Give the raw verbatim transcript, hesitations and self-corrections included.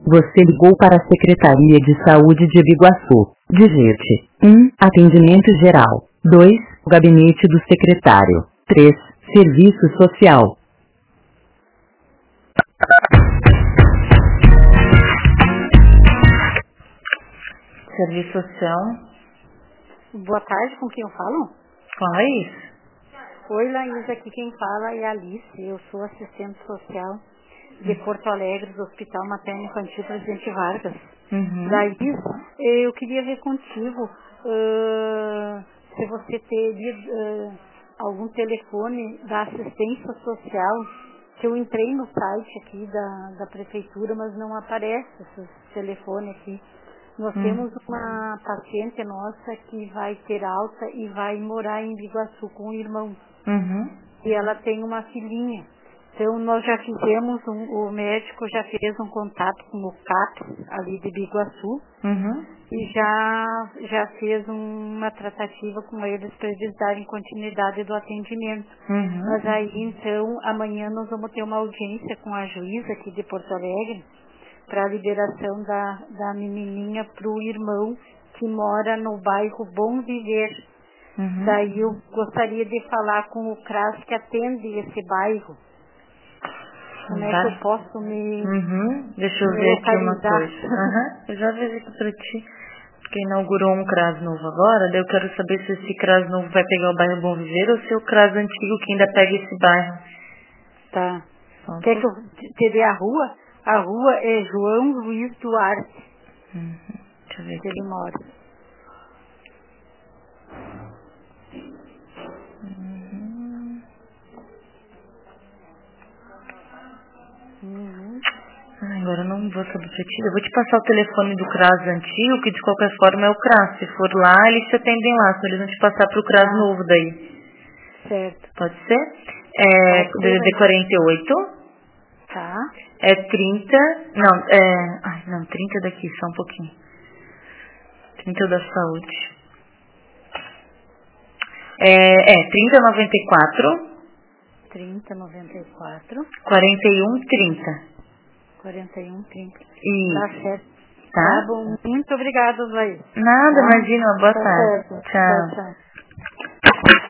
Você ligou para a Secretaria de Saúde de Biguaçu. Digite um. Atendimento geral. dois. Gabinete do secretário. três. Serviço social. Serviço social. Boa tarde, com quem eu falo? Com a Laís? Oi, Laís, aqui quem fala é a Alice. Eu sou assistente social de Porto Alegre, do Hospital Materno Infantil Presidente Vargas. Uhum. Laís, eu queria ver contigo uh, se você teria uh, algum telefone da assistência social, que eu entrei no site aqui da, da prefeitura, mas não aparece esse telefone aqui. Nós Hum. temos uma paciente nossa que vai ter alta e vai morar em Biguaçu com o irmão. Uhum. E ela tem uma filhinha. Então nós já fizemos, um, o médico já fez um contato com o CAPS ali de Biguaçu. Uhum. E já, já fez uma tratativa com eles para eles darem continuidade do atendimento. Uhum. Mas aí então amanhã nós vamos ter uma audiência com a juíza aqui de Porto Alegre para a liberação da, da menininha para o irmão que mora no bairro Bom Viver. Uhum. Daí eu gostaria de falar com o CRAS que atende esse bairro. Como é Tá. que eu posso me, Uhum. Deixa eu me ver aqui uma localizar? coisa. Uhum. Eu já vi aqui pra ti. Porque inaugurou um CRAS novo agora, daí eu quero saber se esse CRAS novo vai pegar o bairro Bom Viver ou se o CRAS antigo que ainda pega esse bairro. Tá. Só um Quer que pouco. eu te dê a rua? A rua é João Luiz Duarte, Uhum. Deixa eu ver que aqui. ele mora. Uhum. Uhum. Ah, agora eu não vou saber pra ti. Eu vou te passar o telefone do CRAS antigo, que de qualquer forma é o CRAS. Se for lá, eles te atendem lá. Só eles vão te passar pro CRAS Tá. novo daí. Certo. Pode ser? É Pode D D D ser. quarenta e oito. Tá. É trinta. Não, é. Ai, não, trinta daqui, só um pouquinho. trinta da saúde. É, é trinta noventa e quatro. trinta, noventa e quatro, quarenta e um trinta. quarenta e um, trinta. Tá Isso. certo. Tá Tá? bom. Muito obrigada, Laís. Nada, Tá? imagina. Boa Tá tarde. certo. Tchau, Tchau. tchau.